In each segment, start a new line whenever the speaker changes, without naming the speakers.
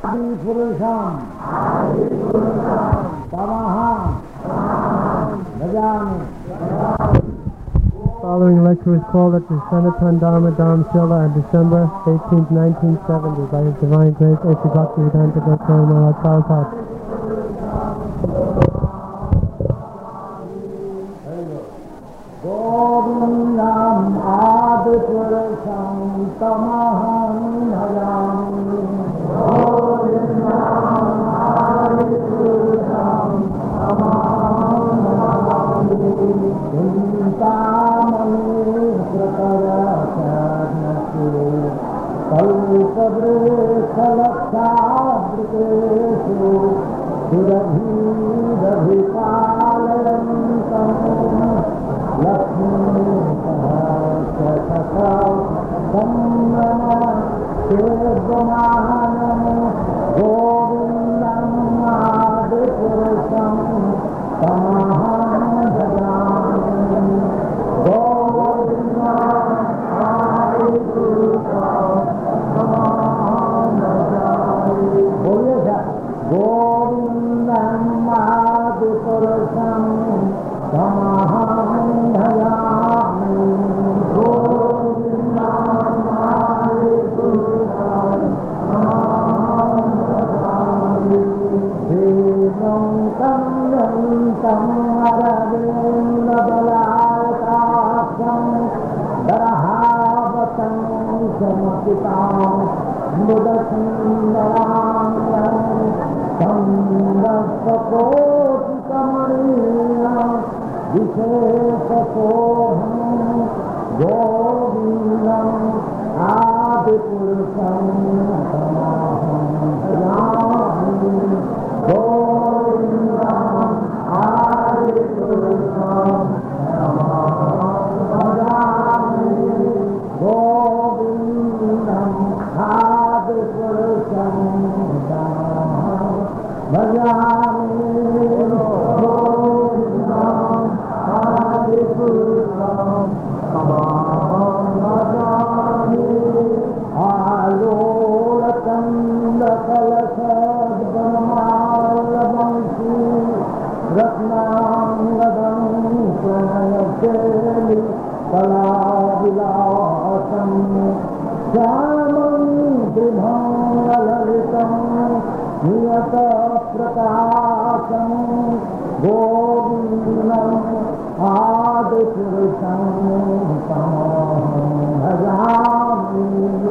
Purusham Tamaham Bhajami.
The following lecture was called at the Sanatan Dharma Dharamshala on December 18, 1970 by His Divine Grace A.C. Bhaktivedanta Goswami Maharaj Prabhupada.
Govindam Adipurusham Tamaham Bhajami. Govindam Adipurusham Tamaham Bhajami. Chintamani Prakarashanasi Kalpadresalakshabrikeshu Viradhiravipalantam Lakshmi Sahasrata Samrama Shedvanam Govindam Adipurusham Tamaham Bhajami. Govindam Adipurusham Tamaham Bhajami. Govindam Adipurusham Tamaham Bhajami. Govindam Adipurusham Tamaham Bhajami. Vedam Tam Aravindra Balayakam Darahavatam Samakitam Mudasindaram Samdasakotikamariya Visheshasoham Govindam Adipurusham Tamaham Bhajami. Govindam Adipurusham Tamaham Bhajami. Govindam Adipurusham Tamaham Bhajami. Govindam Adipurusham Tamaham Bhajami. Alolakanda Kalasabdhamalavanshi Ratnangadam Pranayakeli Kalavilasam Shyamam Tribhangalalitam Niyata Prakasham Govindam Adipurusham Tamaham Bhajami.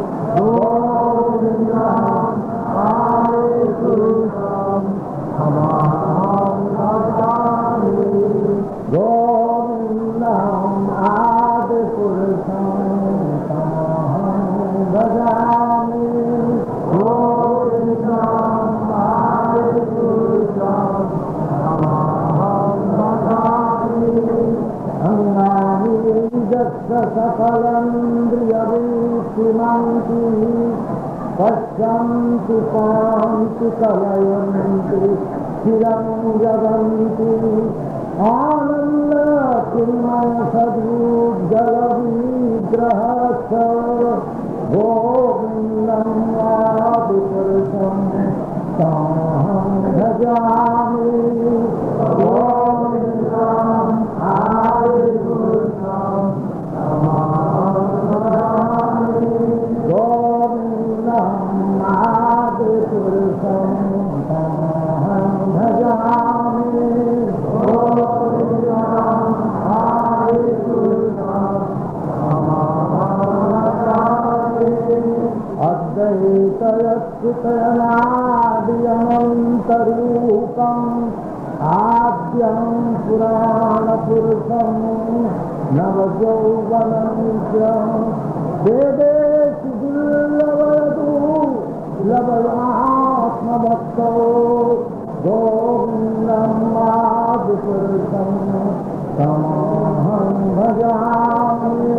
Govindam Adipurusham Tamaham Bhajami. Govindam Adipurusham Tamaham Bhajami. Govindam Adipurusham Tamaham Bhajami. Angani Jasya Sakalandriyavikimanti Pashyanti Panti Kalayanti Chiram Jaganti Ananda Chimaya Sadhu Jalavigrahasa Govindam Adipurusham Tamaham Bhajami. Govindam Adipurusham Tamaham Bhajami. Govindam Adipurusham Tamaham Bhajami. Govindam Adipurusham Tamaham Bhajami. Advaitayasthitayanadiyamamtarupam Adyam Purana Purusham Navajauvanam Dedeshi Dullavadu Lavayatma Bhakto Govindam Adipurusham Tamaham Bhajami.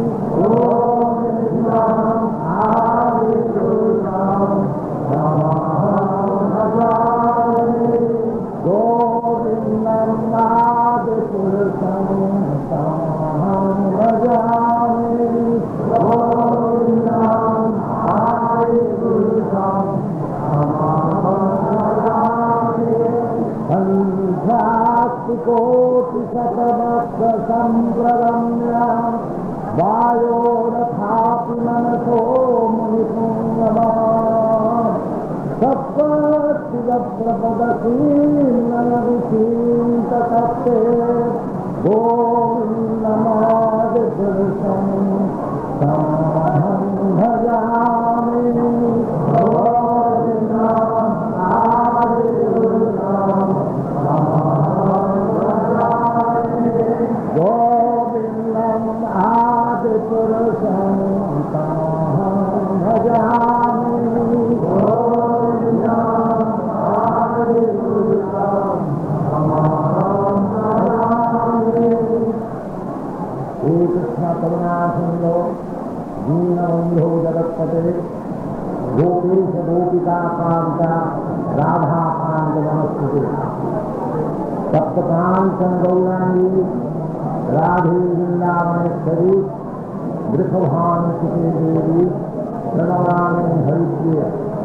Govindam Adipurusham Tamaham Bhajami. Govindam Adipurusham Tamaham Bhajami. Govindam Adipurusham संप्रगम्य वायोरथापि मनसो मुनिपुंगमा सप्तशिवप्रपदशीलनविचिन्तकस्ते गोविन्दमादिपुरुषं तमहं भजामि गोविन्दम् आदिपुरुषं तमहं भजामि हे कृष्ण करुणा सिंधो दीनबंधो जगत्पते गोपेश गोपिका कांता राधा कांत नमस्ते सप्तकांचन गौरांगी राधे वृंदावनेश्वरी वृषभानुसुते देवी प्रणमामि हरिप्रिय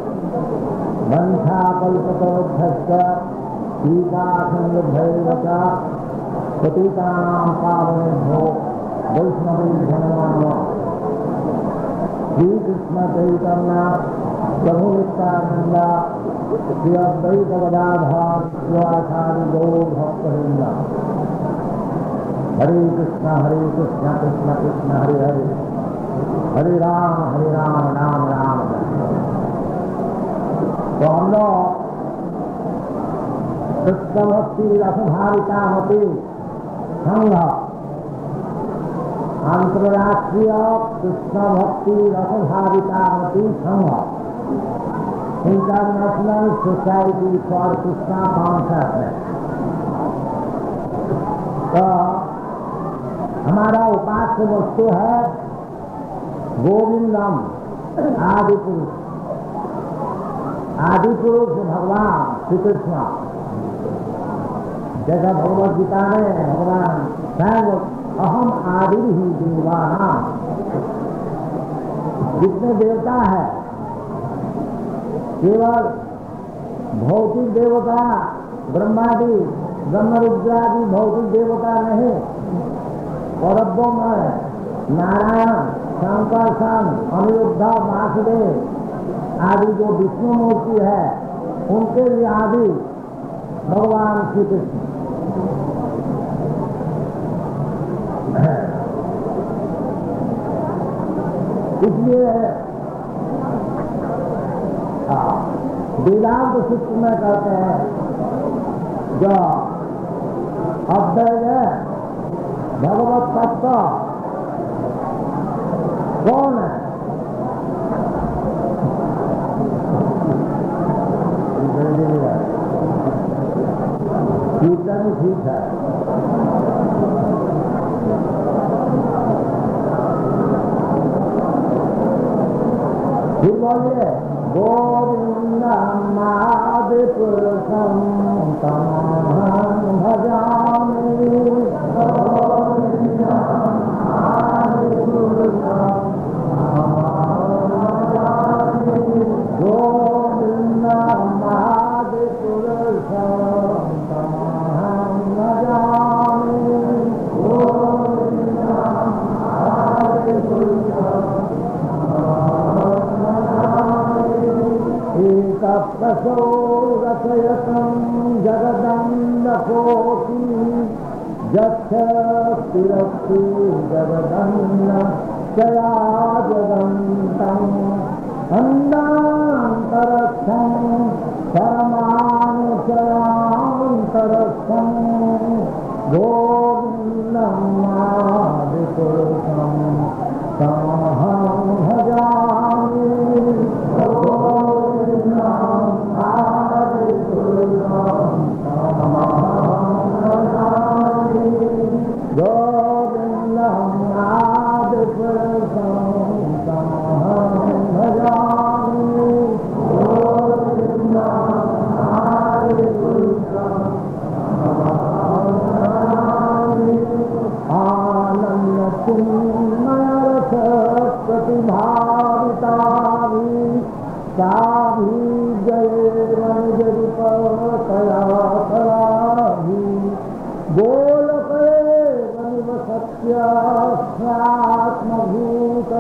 वंशाकल्पतरुभ्यश्च टीकासंगभैव च पतितानां पावनेभ्यो वैष्णवेभ्यो नमो नमः। श्रीकृष्ण चैतन्य प्रभु नित्यानंद श्री अद्वैत गदाधर शिवाचार्य गौर भक्तवृंद। हरे कृष्ण कृष्ण कृष्ण हरे हरे हरे राम राम राम। तो हम लोग कृष्ण भक्ति रसधारिता मती संघ अंतर्राष्ट्रीय कृष्ण भक्ति रसधारिता मती संघ international society for Krishna consciousness. तो हमारा उपास्य वस्तु है गोविंदम आदि पुरुष। आदि पुरुष भगवान श्री कृष्ण। जैसा भगवद गीता में भगवान स्वयं अहम आदि ही देवाना, जितने देवता है केवल भौतिक देवता ब्रह्मादि ब्रह्मरुद्रादि भौतिक देवता नहीं, परब्रह्म है नारायण शंकर सन अनिरुद्ध वासुदेव आदि जो विष्णु मूर्ति है उनके लिए आदि भगवान श्री कृष्ण। इसलिए वेदांत सूत्र में कहते हैं जो अद्वैत भगवत तत्व कौन है? कीर्तन ठीक है। फिर बोलिए गोविंदम आदि पुरुषम तमहं भजामि। गोविंदम आदि पुरुषम तमहं भजामि। गोविंदम आदि पुरुषम एकप्रसो रचयतं जगदण्डकोटि यच्च स्थिरस्ति जगदण्ड चया जगन्तम् अन्नान्तरस्थं परमानुचयान्तरस्थं गोविन्दम् आदिपुरुषं तमहं भजामि। गोविन्दम् आदिपुरुषं तमहं भजामि। जय वनिज रूप कया कराही बोल करे वनिव सत्यात्मभूत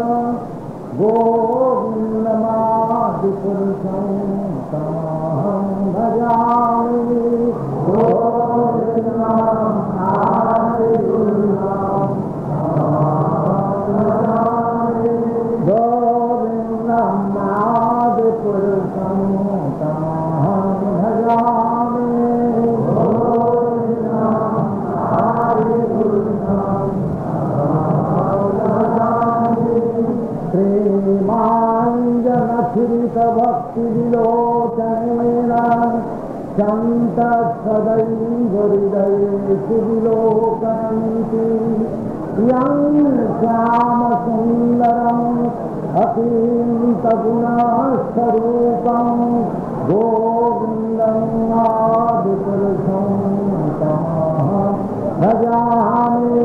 गोविंदमादिपुरुषं तमहं भजामि गोविंदमादिपुरुषं तमहं भजामि श्रीमाञ्जनथिरितभक्तिविलोचनेन सन्तः हृदयेषु विलोकयन्ति यं श्यामसुन्दरम् अतीन्तगुणस्वरूपं गोविन्दं आदिपुरुषं तमहं भजामि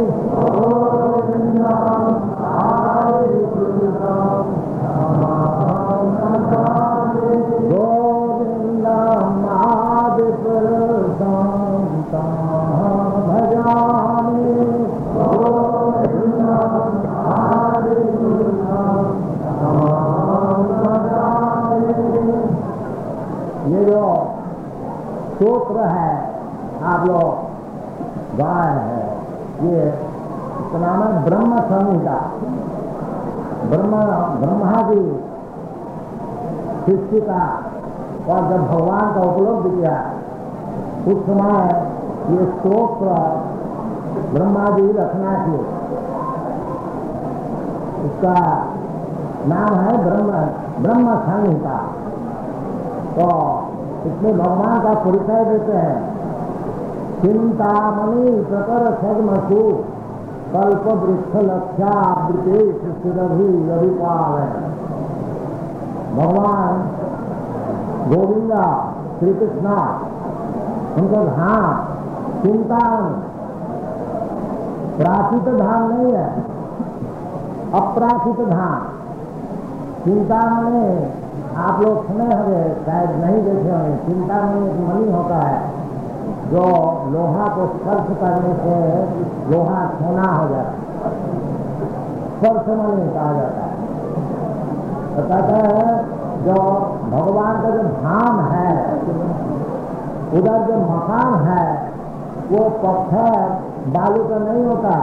ये जो सूत्र है आप लोग गाय है, ये इसका नाम है ब्रह्म संहिता। ब्रह्मा की सृष्टि का और जब भगवान का उपलब्ध किया उस समय ये स्तोत्र ब्रह्मा जी रखना थे। इसका नाम है ब्रह्म संहिता। तो इसमें भगवान का परिचय देते हैं। चिंतामणि प्रकर सदमसु कल्प वृक्ष लक्ष्यावृतेश सुरभि रविपाल। भगवान गोविंदा श्री कृष्णा उनको धाम चिंतामणि, प्राचित धाम नहीं है, अप्राचित धाम। चिंतामणि आप लोग सुने होंगे, शायद नहीं देखे होंगे। चिंतामणि एक मणि होता है जो लोहा को स्पर्श करने से लोहा सोना हो जाता है, स्पर्श मणि कहा जाता है। तो कहते हैं जो भगवान का जो धाम है, उधर जो मकान है वो पत्थर बालू का नहीं होता।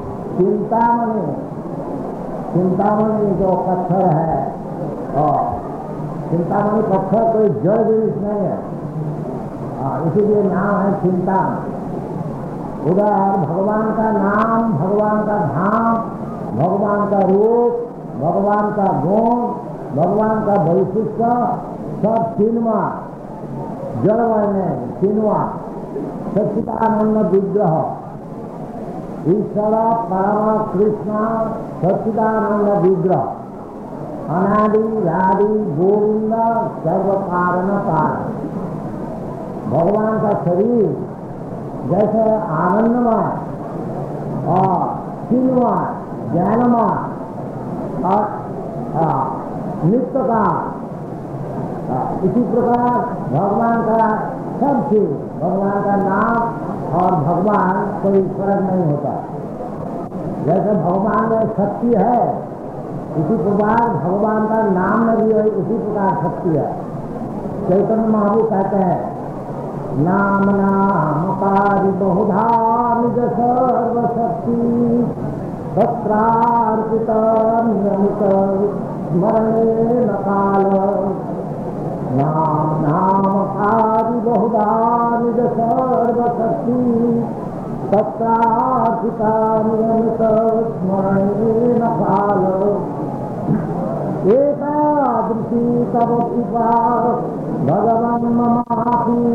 चिंतामणि जो पत्थर है, और चिंतामणि पत्थर कोई जड़ जिनिस नहीं है, इसीलिए नाम है चिंतामणि। उधर भगवान का नाम, भगवान का धाम, भगवान का रूप, भगवान का गुण, भगवान का वैशिष्ट सब तीनवा जड़मय में तीनवा सच्चिदानंद विग्रह ईश्वर परम कृष्ण सच्चिदानंद विग्रह अनादि आदि गोविंद सर्व कारण कारण। भगवान का शरीर जैसे आनंदमय और चिन्मय ज्ञानमय और नित्य का, इसी प्रकार भगवान का सब चीज, भगवान का नाम और भगवान कोई फर्क नहीं होता। जैसे भगवान में शक्ति है, इसी प्रकार भगवान का नाम में भी उसी प्रकार शक्ति है। चैतन्य महाप्रभु कहते हैं नाम नाम पारि बहुधा निज सर्वशक्ति तत्रार्पित नियमित स्मरणेन काल। नाम नाम पारि बहुधा निज सर्वशक्ति तत्रार्पित नियमित स्मरणेन काल। एतादृशी तव कृपा भगवन् ममापि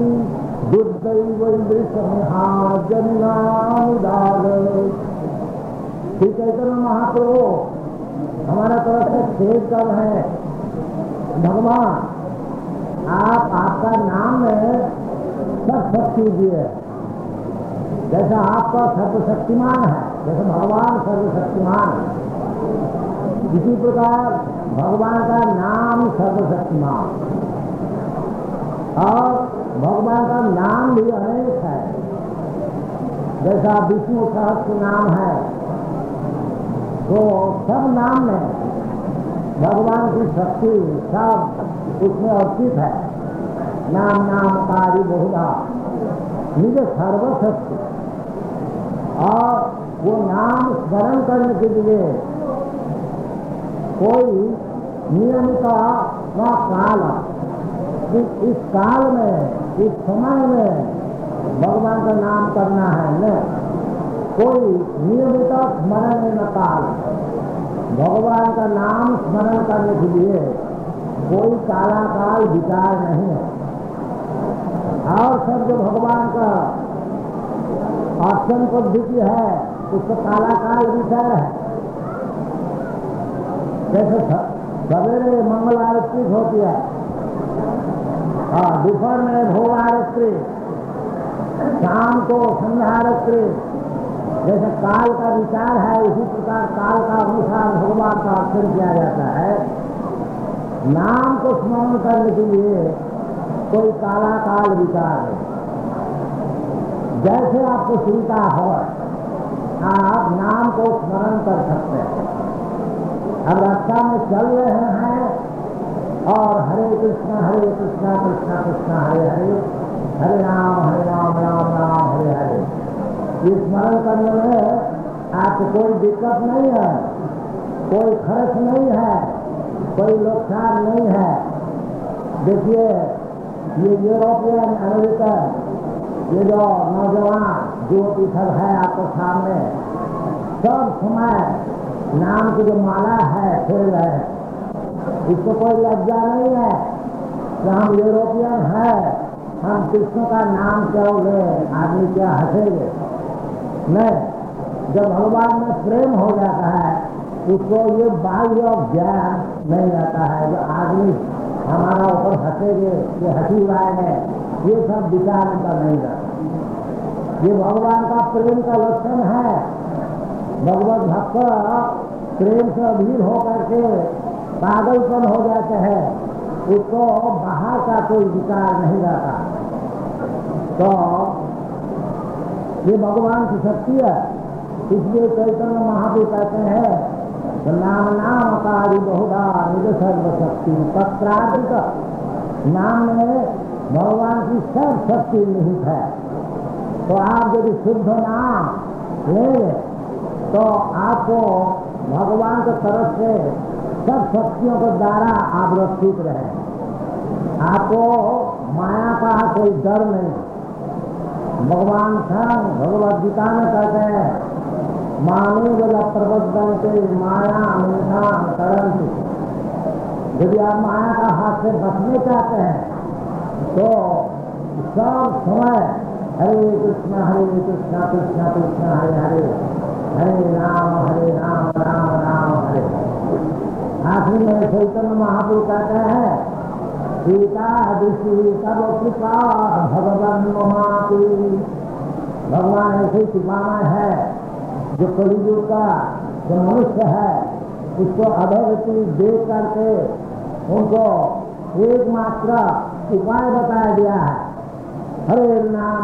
दुर्दैवैदृशमिहाजन्मानुदान। श्री चैतन्य महाप्रभु हमारा तरफ से खेद कर है, भगवान आपका नाम में सब शक्ति दिए। जैसा आपका सर्वशक्तिमान है, जैसे भगवान सर्वशक्तिमान है, इसी प्रकार भगवान का नाम सर्वशक्तिमान। और भगवान का नाम भी अनेक है, जैसा विष्णु सहस्त्र नाम है, तो सब नाम में भगवान की शक्ति सब उसमें अर्पित है। नाम नाम कारी बहुधा निज सर्वशक्ति। और वो नाम स्मरण करने के लिए कोई नियमित व काल, इस काल में, इस समय में भगवान का नाम करना है न, कोई नियमित स्मरण न काल। भगवान का नाम स्मरण करने के लिए कोई काला काल विचार नहीं है। और सब जो भगवान का अर्चन पद्धति है उसको काला काल विचार है। जैसे सवेरे मंगल आरती होती है, दोपहर में भोग आरती, शाम को संध्या आरती, जैसे काल का विचार है उसी प्रकार काल का अनुसार भगवान का अर्चन किया जाता है। नाम को स्मरण करने के लिए कोई काला काल विचार है। जैसे आपको सुविधा हो आप नाम को स्मरण कर सकते हैं। अब रास्ता में चल रहे हैं और हरे कृष्णा कृष्णा कृष्णा हरे हरे, हरे राम राम राम हरे हरे, ये स्मरण करने में आपको कोई दिक्कत नहीं है, कोई खर्च नहीं है, कोई नुकसान नहीं है। देखिए ये यूरोपियन अमेरिकन, ये जो नौजवान जो सब है आपको सामने, सब समय नाम की जो माला है खेल रहे हैं। इसको कोई लज्जा नहीं है कि हम यूरोपियन है, हम कृष्ण का नाम क्यों ले, आदमी क्या हंसेंगे। नहीं, जब भगवान में प्रेम हो जाता है उसको ये बाह्य ज्ञान नहीं आता है। जो आदमी हमारा ऊपर हंसेंगे, ये हंसी उड़ाएंगे, ये सब विचार का नहीं रहता। ये भगवान का प्रेम का लक्षण है। भगवत भक्त प्रेम से अधीर होकर के पागलपन हो जाते हैं, उसको बाहर का कोई विचार नहीं रहता। तो ये भगवान की शक्ति है। इसलिए चैतन्य महाप्रभु कहते हैं नाम नाम कारी बहुधा निज सर्वशक्ति। पत्रार्पित नाम में भगवान की सब शक्ति निहित है। तो आप यदि शुद्ध नाम लेंगे तो आपको भगवान की तरफ से सब शक्तियों के द्वारा आव्रतित रहे। आपको माया का कोई डर नहीं। भगवान भगवद गीता में कहते हैं माने वाला प्रबंधन के माया निधान करंतु। यदि आप माया का हाथ से बचने चाहते हैं तो सब समय हरे कृष्णा कृष्णा कृष्णा हरे हरे, हरे राम राम राम हरे। आखिर में चैतन्य महाप्रभु कहते हैं सीता दृष्टि तब कृपा भगवान महापी। भगवान ऐसे कृपामय है जो कलियुग का जो मनुष्य है उसको अधोगति देख करके उनको एकमात्र उपाय बताया गया है। हरे नाम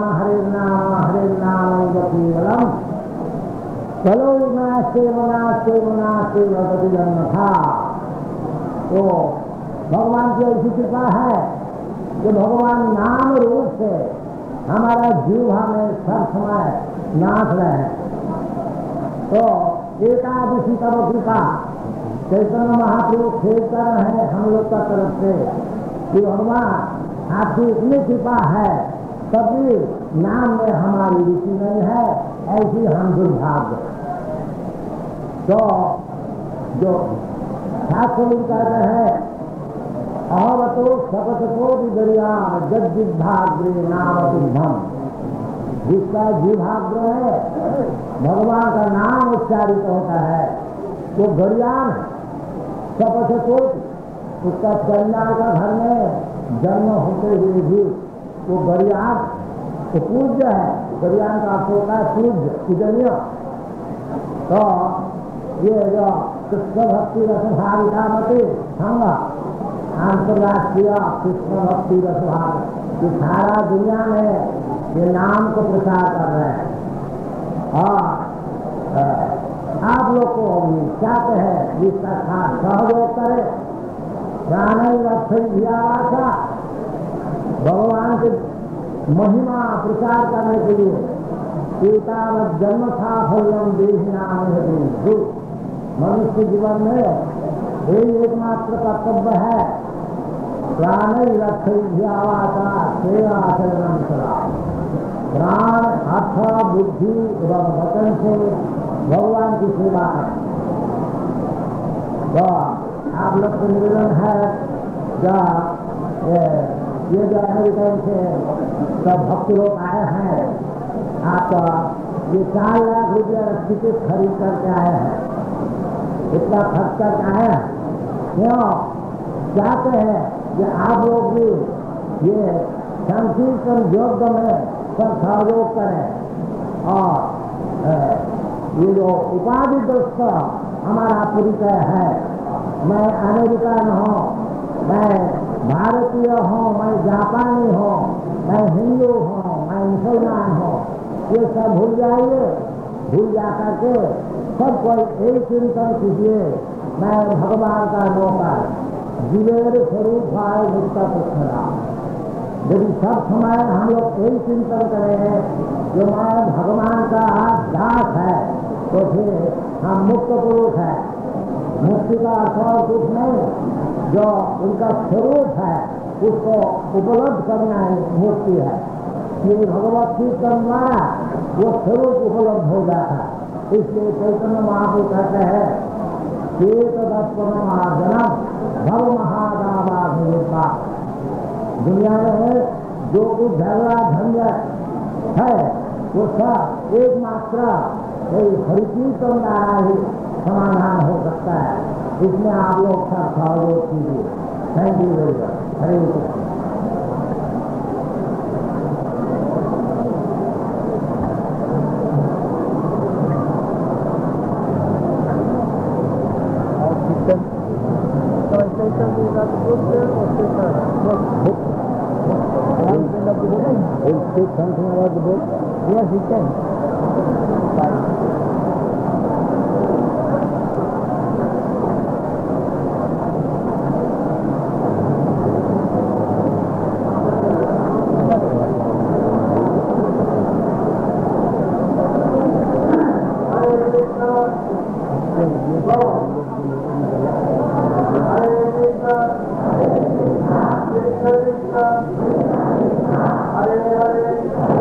केवलम चलो नास्ते भगवती जन्म था। तो भगवान की ऐसी कृपा है कि भगवान नाम रूप से हमारा जीवा में सब समय नाच रहे हैं। तो एकादशी तब कृपा चैतन्य महाप्रभु खेल कर रहे हैं हम लोग का तरफ से कि भगवान आपकी इतनी कृपा है तभी नाम में हमारी रुचि नहीं है, ऐसी हम दुर्भाग्य। तो जो शास्त्र कहते हैं अहवतो शपथको विदरिया जज्जिभाग्रे नाम सिद्धम। जिसका जीभाग्र है भगवान का नाम उच्चारित होता है वो गरियान शपथको, उसका चंडाल का घर में जन्म होते हुए भी वो गरियान तो पूज्य है। गरियान का अर्थ होता है पूज्य पूजनीय। तो ये जो कृष्ण भक्ति रसभाविता मती संग अंतर्राष्ट्रीय कृष्ण भक्ति रसभाग कि सारा दुनिया में ये नाम को प्रचार कर रहे हैं। और आप लोग को क्या कहे इसका खास सहयोग करे, आशा भगवान के महिमा प्रचार करने के लिए एतावत् जन्म था फल्यम देहि नाम है। मनुष्य जीवन में यही एकमात्र कर्तव्य है, प्राण रक्षा सेवा आचरण करा। प्राण अर्थ बुद्धि एवं वचन से भगवान की सेवा है। तो आप लोग को निवेदन है ये जो अमेरिकन से सब भक्त लोग आए हैं, आप ये 4 लाख रुपया टिकट खरीद करके आए हैं, इतना खर्च करके आए हैं। क्यों चाहते हैं कि आप लोग भी ये संकीर्तन योग में सब सहयोग करें। और ये जो उपाधि दोस्त हमारा परिचय है, मैं अमेरिकन हूँ, मैं भारतीय हूँ, मैं जापानी हूँ, मैं हिंदू हूँ, मैं मुसलमान हूँ, ये सब भूल जाइए। भूल जा करके सब कोई एक चिंतन कीजिए, मैं भगवान का नौकर, जीवेर स्वरूप आए मुक्ता पुष्परा। यदि सब समय हम लोग यही चिंतन करें जो मैं भगवान का दास है, तो फिर हम मुक्त पुरुष है। मुक्ति का अर्थ और कुछ नहीं, जो उनका स्वरूप है उसको उपलब्ध करना मुक्ति है। ये भगवत कीर्तन द्वारा वो स्वरूप उपलब्ध हो जाता है। इसलिए चैतन्य महाप्रभु कहते हैं महाजनम भव महादावा। दुनिया में जो कुछ झगड़ा झंझट है वो सब एक मात्रा हरिकीर्तन द्वारा ही समाधान हो सकता है। इसमें आप लोग सब सहयोग कीजिए। Thank you very much. Hare Krishna. Speak something about the book? Yes, he can. Hare Hare